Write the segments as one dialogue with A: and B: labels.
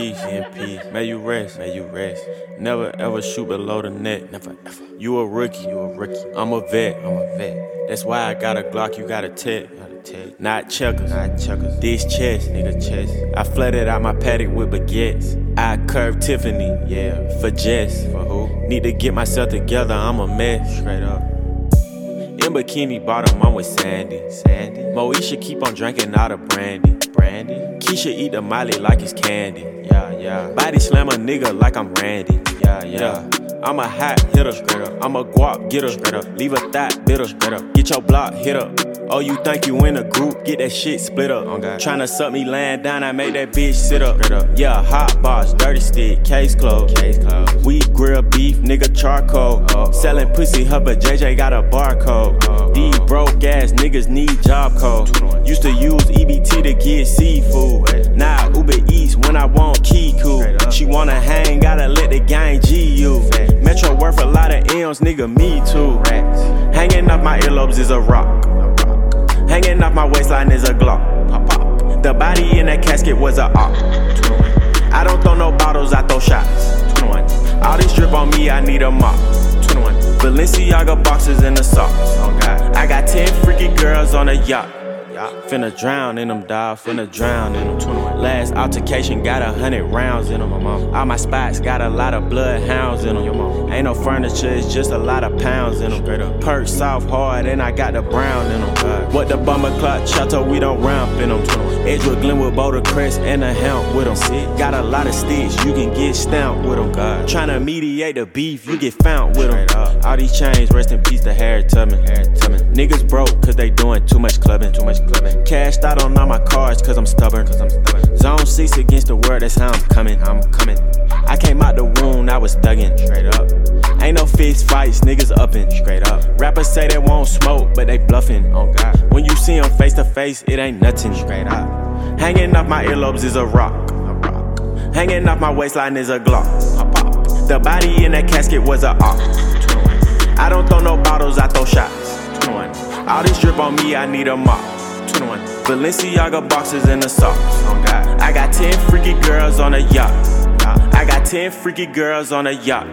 A: peace, may you rest, Never ever shoot below the net, never ever. You a rookie, I'm a vet, That's why I got a Glock, you got a tech. Not checkers, This chess, I flooded out my paddock with baguettes. I curved Tiffany, for Jess. For who? Need to get myself together, I'm a mess. Straight up. In bikini bottom, I'm with Sandy. Moesha keep on drinking all the brandy. Keisha eat the Molly like it's candy. Body slam a nigga like I'm Randy. I'm a hot hitter. I'm a guap getter. Leave a thought bitter. Get your block hit up. Oh, you think you in a group? Get that shit split up. Tryna suck me laying down, I make that bitch sit up. Yeah, hot box, dirty stick, case closed. We grill beef, nigga charcoal. Selling pussy, her but JJ got a barcode. These broke ass niggas need job code. Used to use EBT to get seafood. Now Uber Eats when I want Kiku. She wanna hang, gotta let the gang G you. Metro worth a lot of M's, nigga, me too. Hanging off my earlobes is a rock. Hanging off my waistline is a Glock. The body in that casket was a op. I don't throw no bottles, I throw shots. All this drip on me, I need a mop. Balenciaga boxes in the socks. I got 10 freaky girls on a yacht. Finna drown in them, dawg, finna drown in them. Last altercation got 100 rounds in them. All my spots got a lot of bloodhounds in them. Ain't no furniture, it's just a lot of pounds in them. Perk soft hard and I got the brown in them. What the bummer clock chateau, we don't ramp in them. Edgewood, Glenwood, Boulder Crest and a helm with them. Got a lot of sticks, you can get stamped with them. Tryna mediate the beef, you get found with them. All these chains, rest in peace to Harriet Tubman. Niggas broke cause they doing too much clubbing. Cashed out on all my cards cause I'm stubborn. Zone 6 against the world, that's how I'm coming. I came out the wound, I was thuggin'. Straight up. Ain't no fist fights, niggas uppin'. Straight up. Rappers say they won't smoke, but they bluffin'. Oh God. When you see them face to face, it ain't nothing. Straight up. Hanging off my earlobes is a rock. Hanging off my waistline is a Glock. The body in that casket was a op. I don't throw no bottles, I throw shots. All this drip on me, I need a mop. Balenciaga boxes in the socks. I got 10 freaky girls on a yacht. I got 10 freaky girls on a yacht.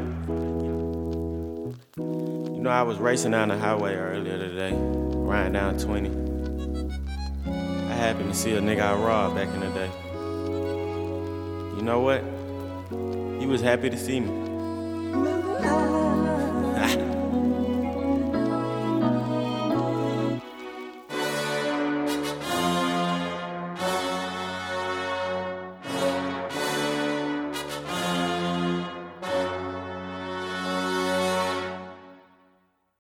A: You know, I was racing down the highway earlier today, riding down 20. I happened to see a nigga I robbed back in the day. You know what? He was happy to see me.